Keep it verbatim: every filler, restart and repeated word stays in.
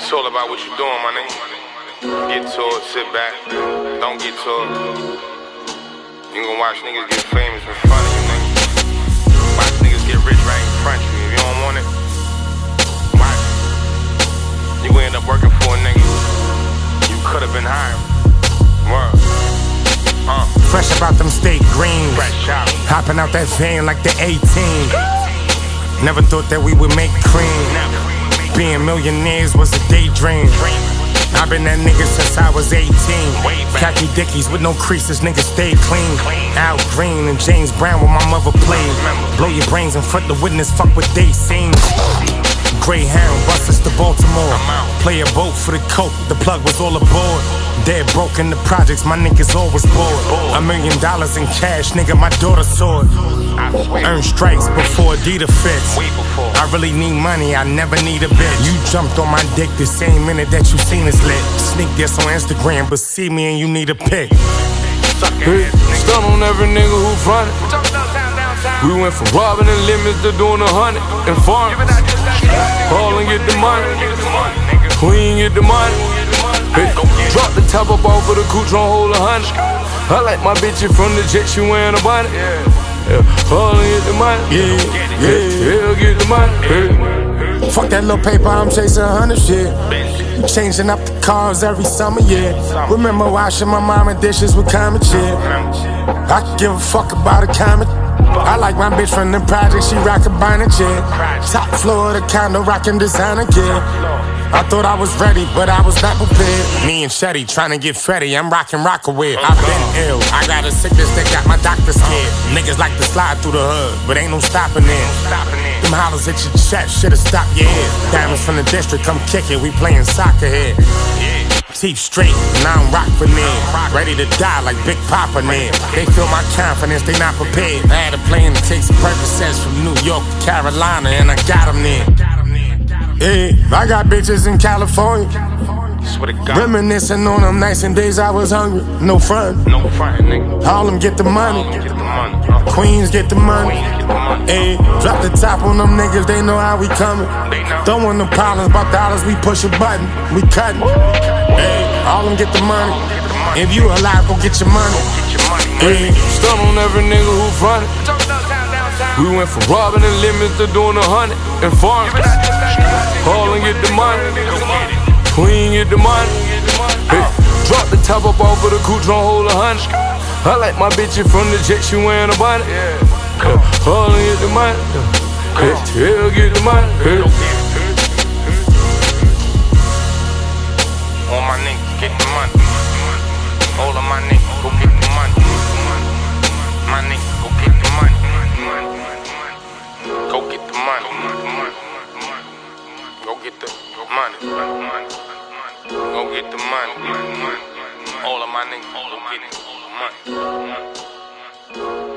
It's all about what you're doing, my nigga. Get to it, sit back, don't get to it. You gon' watch niggas get famous in front of you, nigga. Watch niggas get rich right in front of you. If you don't want it, watch it. You gon' end up working for a nigga you could've been hiring. Word. Uh. Fresh about them steak greens. Fresh out. Hopping out that van like the eighteen. Never thought that we would make cream. Being millionaires was a daydream. I've been that nigga since I was eighteen. Khaki Dickies with no creases, niggas stayed clean. Al Green and James Brown where my mother played. Blow your brains in front of witness, fuck what they seen. Greyhound buses to Baltimore. Play a boat for the coke, the plug was all aboard. Dead broke in the projects, my niggas always bored. A million dollars in cash, nigga, my daughter saw it. Earn stripes before Adidas fits. I really need money, I never need a bitch. You jumped on my dick the same minute that you seen us lit. Sneak this on Instagram, but see me and you need a pic. Hey, stun on every nigga who fronted. We went from robbing and limits to doing a hundred and farming. Call and get the money. Queen get the money. Hey, drop the top up off of the couch on hold a hundred. I like my bitches from the jet, she wearing a bonnet. Yeah, call and get the money. Yeah, yeah, yeah, get the money. Hey. Fuck that little paper, I'm chasing a hundred shit. Changing up the cars every summer, yeah. Remember washing my mama dishes with common shit. I could give a fuck about a comment. I like my bitch from the project, she rock a bonnet, yeah. Top floor of the condo, rockin' designer gear. I thought I was ready, but I was not prepared. Me and Shetty tryna get Freddy, I'm rockin' Rockaway. I've been ill, I got a sickness that got my doctor scared. Niggas like to slide through the hood, but ain't no stopping it. Them hollers at your chest should've stopped your head. Diamonds from the district, come kick it, we playin' soccer here. Teeth straight, and I don't rock for them. Ready to die like Big Papa Ned. They feel my confidence, they not prepared. I had a plane to take some Percocets from New York to Carolina, and I got them there. Yeah, I got bitches in California. Reminiscing on them nights and days I was hungry. No front. No front, nigga. All them get the money. Get the money. Uh. Queens get the money. Ayy, drop the top on them niggas, they know how we coming. Don't want no problems about dollars, we push a button, we cutting. Ayy, all them get the money. If you alive, go get your money. Ayy, stun on every nigga who fronted. We went from robbing and limits to doing a hundred and farming. Call and get the money. Queen get the money. Hey, drop the top up off of the couch on hold a hundred. I like my bitches from the jet, she wearing a bonnet. Call and get the money. Hey, yeah, get the money. Hey. All my niggas get the money. All of my niggas go get the money. My niggas go get the money. Go get the money. Go get the money. Go get the money. All of my niggas go get the money.